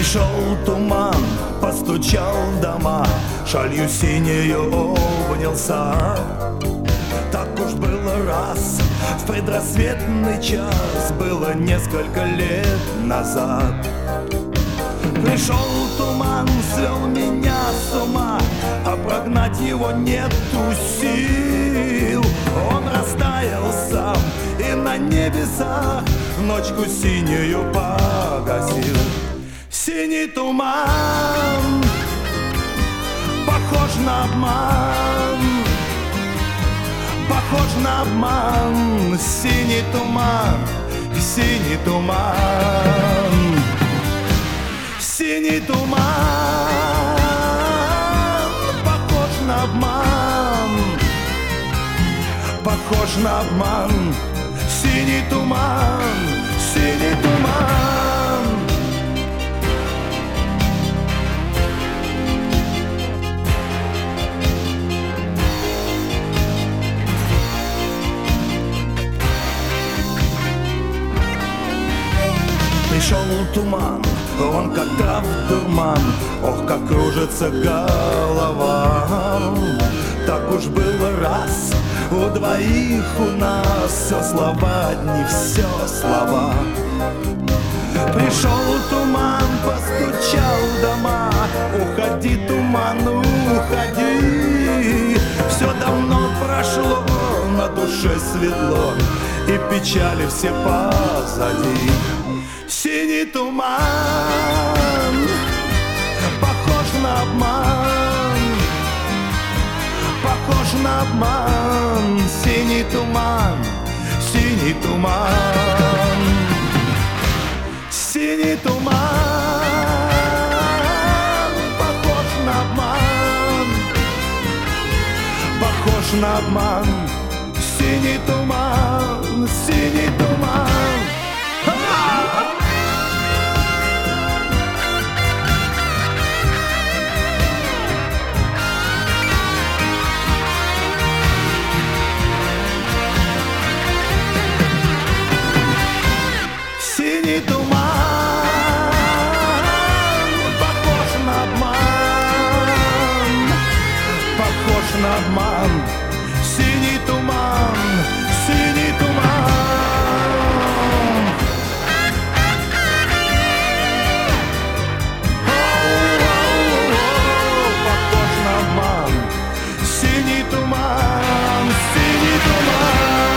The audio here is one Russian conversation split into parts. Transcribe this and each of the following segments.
Пришел туман, постучал в дома, шалью синею обнялся. Так уж было раз, в предрассветный час, было несколько лет назад. Пришел туман, свел меня с ума, а прогнать его нету сил. Он растаял сам и на небесах ночку синюю погасил. Синий туман, похож на обман, похож на обман. Синий туман, синий туман, синий туман, похож на обман, похож на обман. Синий туман, синий туман. Пришел туман, он как трав дурман, ох, как кружится голова. Так уж было раз, у двоих у нас все слова, одни все слова. Пришел туман, постучал в дома, уходи, туман, уходи. Все давно прошло, на душе светло, и печали все позади. Синий туман, похож на обман, похож на обман. Синий туман, синий туман, синий туман, похож на обман, похож на обман. Синий туман, синий туман. Синий туман, похож на обман, похож на обман. Синий туман, синий туман. Похож на обман. Синий туман, синий туман.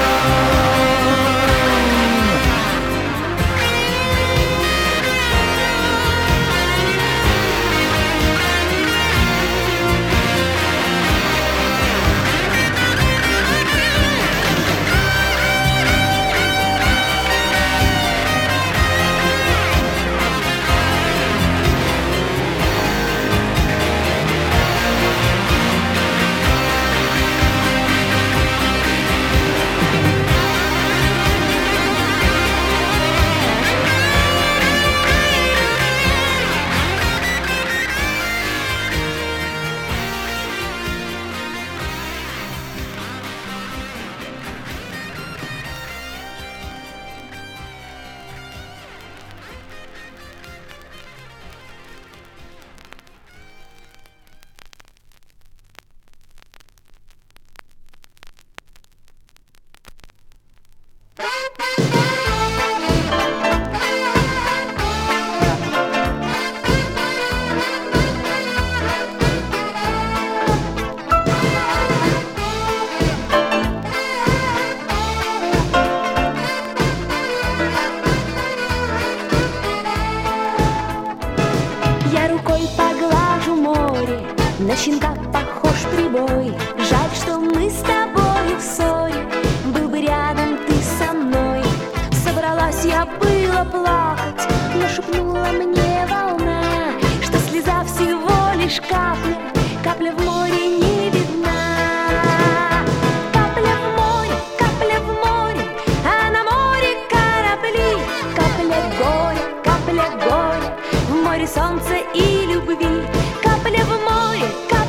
На щенка похож прибой. Жаль, что мы с тобой в ссоре. Был бы рядом ты со мной. Собралась я было плакать, но шепнула мне волна, что слеза всего лишь капля, капля в море не видна. Капля в море, а на море корабли. Капля горя, в море солнца и любви. Капля в море,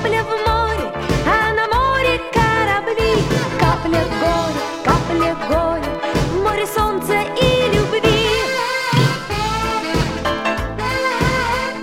а на море корабли. Капля горя, в море солнца и любви.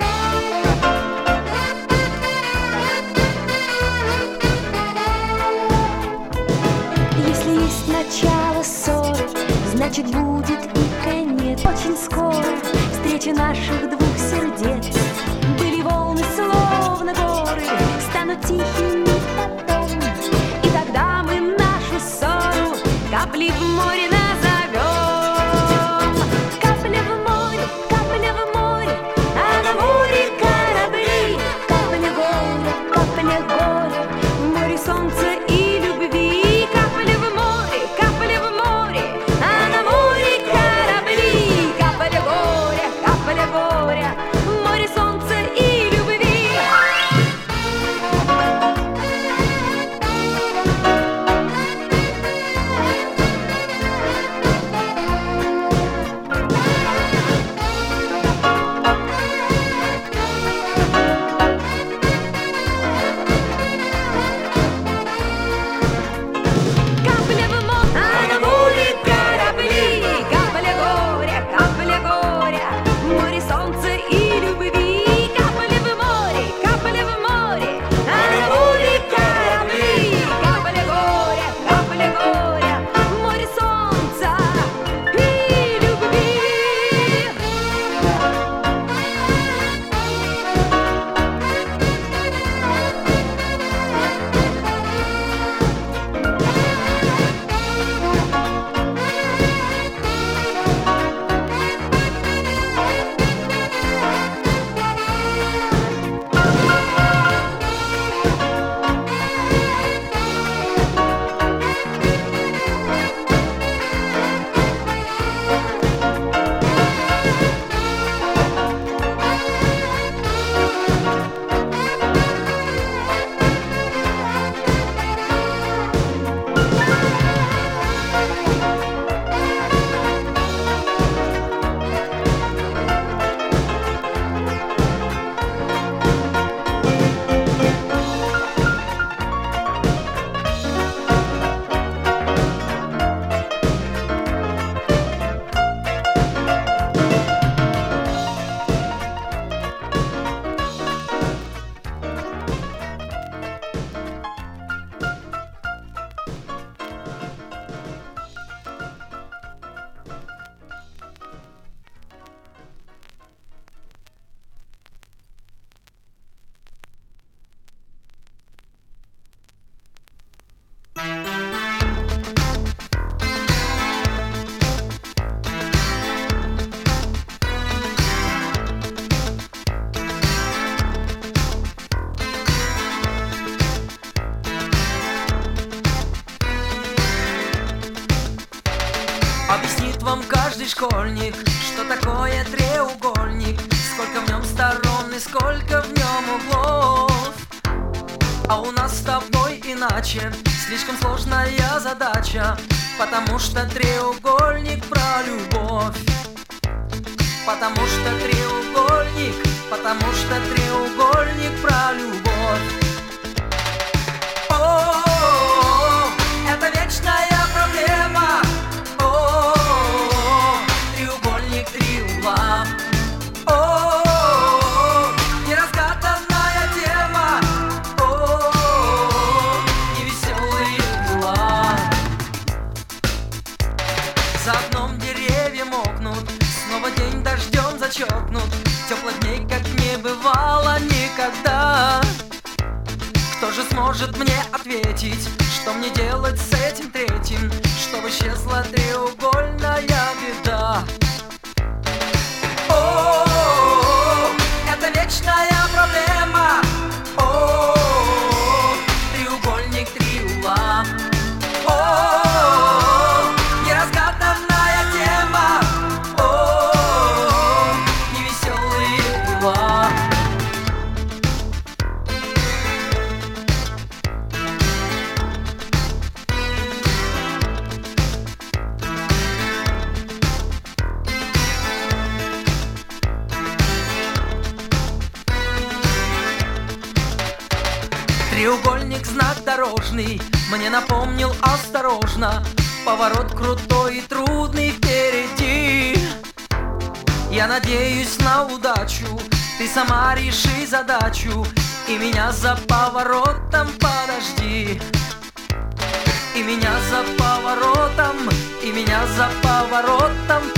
будет и конец. Очень скоро встреча наших двух сердец. Были волны, словно горы, станут тихими потом. И тогда мы нашу ссору капли в море назовем. Капля в море, а на море корабли. Капля горя, в море солнца и любви. Капля в море, а на море корабли. Капля горя, в море солнца и любви. Капля в море, а на море корабли. Капля горя, в море солнца и любви. Капля в море, а на море корабли. Капля горя, в море солнца и любви. Объяснит вам каждый школьник, что такое треугольник, сколько в нем сторон и сколько в нем углов. А у нас с тобой иначе, слишком сложная задача, потому что треугольник про любовь. Потому что треугольник про любовь. О, это вечная проблема. Треугольник, три угла. Неразгаданная тема. Невеселые дела. За окном деревья мокнут, снова день дождем зачеркнут. Теплых дней как не бывало никогда. Кто же сможет мне ответить, что мне делать с этим третьим, чтобы исчезла треугольная беда? О, это вечная проблема. О, треугольник, три угла. О, неразгаданная тема. О, невеселые дела. Треугольник, знак дорожный, мне напомнил осторожно. Поворот крутой и трудный впереди. Я надеюсь на удачу, ты сама реши задачу, и меня за поворотом подожди. И меня за поворотом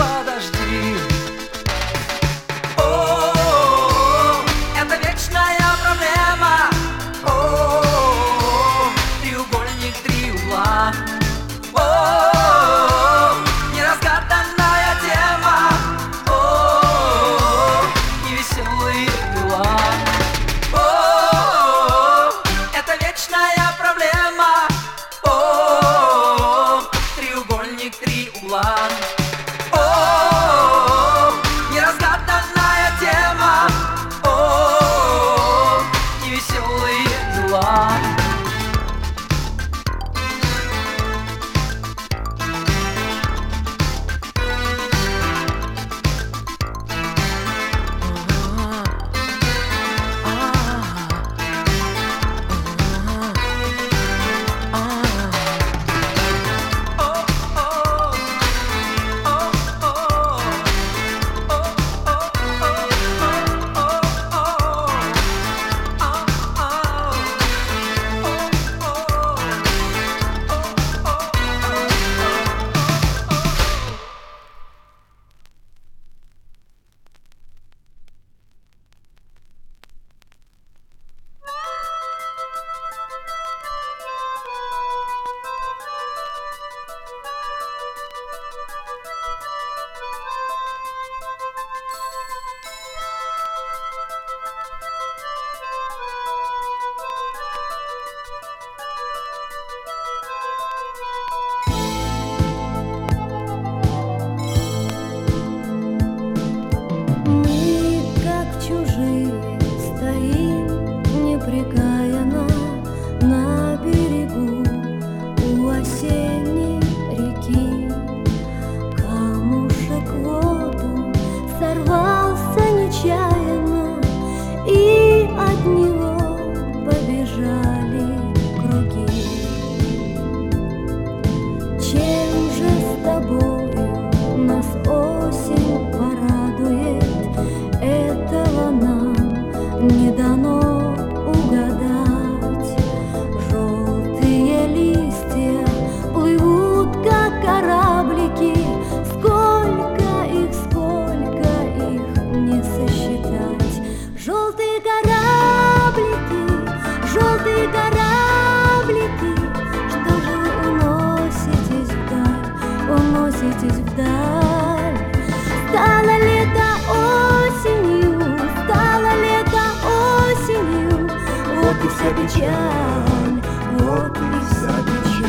печаль, вот и вся печаль.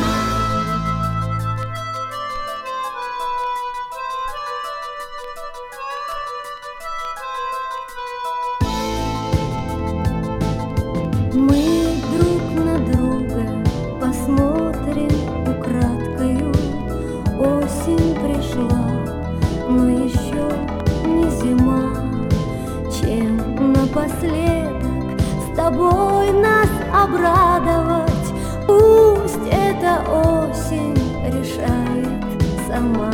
Мы друг на друга посмотрим украдкою. Осень пришла, но еще не зима. Чем напоследок с тобой нас обрадовать? Пусть эта осень решает сама.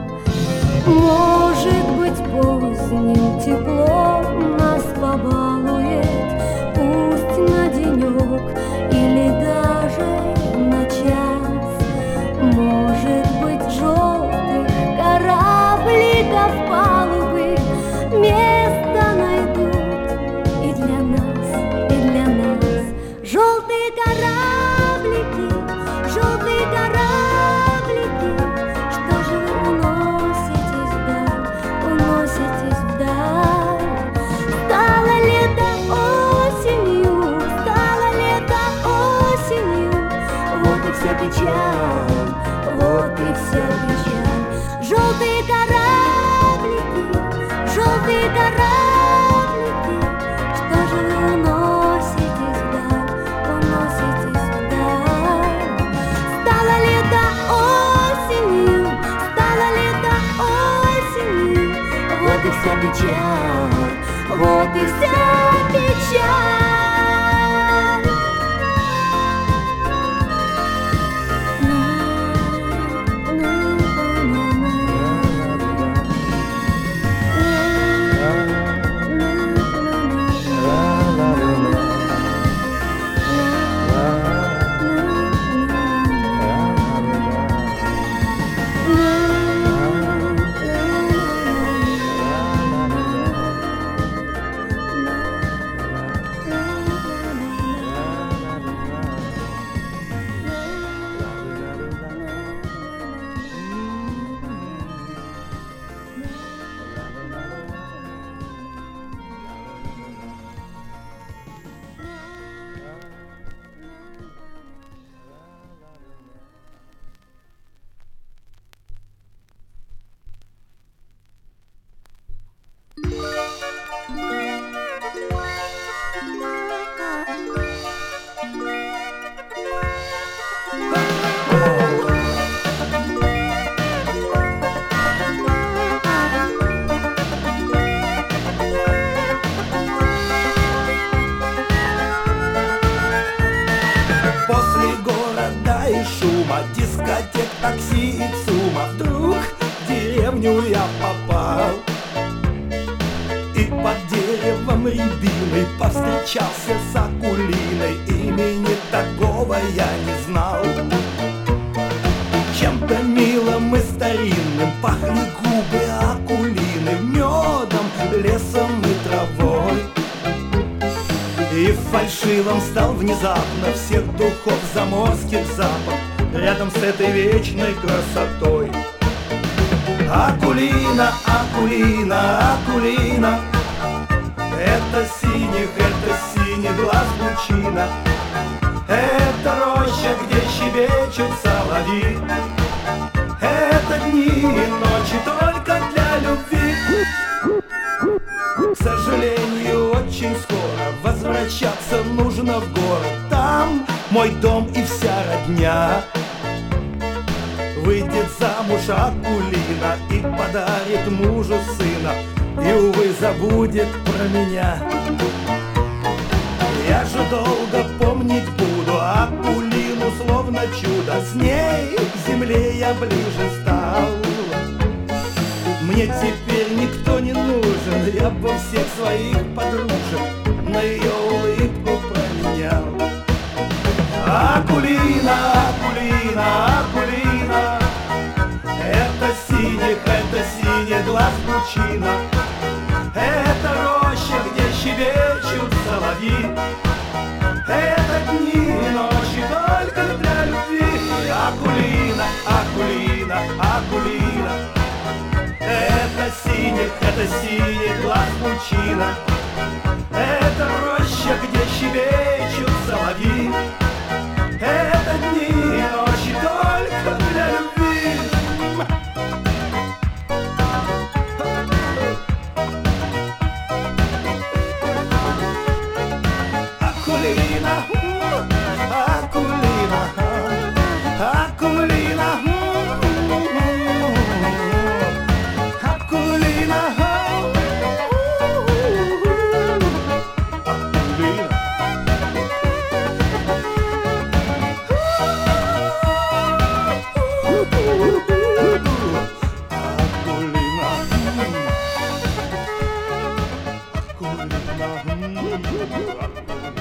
Может быть, поздним теплом нас побалует, пусть на денек или даже на час. Может быть, желтых корабликов палубы место найдут и для нас, и для нас. Желтые кораблики, желтые кораблики, что же вы уноситесь вдаль, уноситесь вдаль? Стало лето осенью, стало лето осенью, вот и вся печаль, вот и вся печаль. Желтые кораблики, желтые кораблики, что же вы уноситесь вдаль, уноситесь вдаль? Стало лето осенью, стало лето осенью, вот и вся печаль, вот и вся печаль. После города и шума, дискотек, такси и ЦУМа, вдруг в деревню я попал. И под деревом рябиной повстречался с Акулиной. Имени такого я не знал. Чем-то милым и старинным пахли губы Акулины, медом, лесом и травой. И фальшивым стал внезапно всех духов заморских запах рядом с этой вечной красотой. Акулина, Акулина, Акулина, это синий глаз лучина, это роща, где щебечут соловьи, это дни и ночи только для любви. К сожалению, очень скоро возвращаться нужно в город. Там мой дом и вся родня. Выйдет замуж Акулина и подарит мужу сына, и, увы, забудет про меня. Я же долго помнить буду Акулину, словно чудо. С ней к земле я ближе стал. Мне теперь никто не нужен, я бы всех своих подружек на ее улыбку променял. Акулина, Акулина, Акулина, это синий глаз лучина, это роща, где щебечут соловьи, это дни и ночи только для любви. Акулина, Акулина, Акулина, это синий глаз лучина, это роща, где щебечут соловьи, Это дни и ночи только для любви. Акулина, Акулина, Акулина, Акулина, Акулина, Акулина.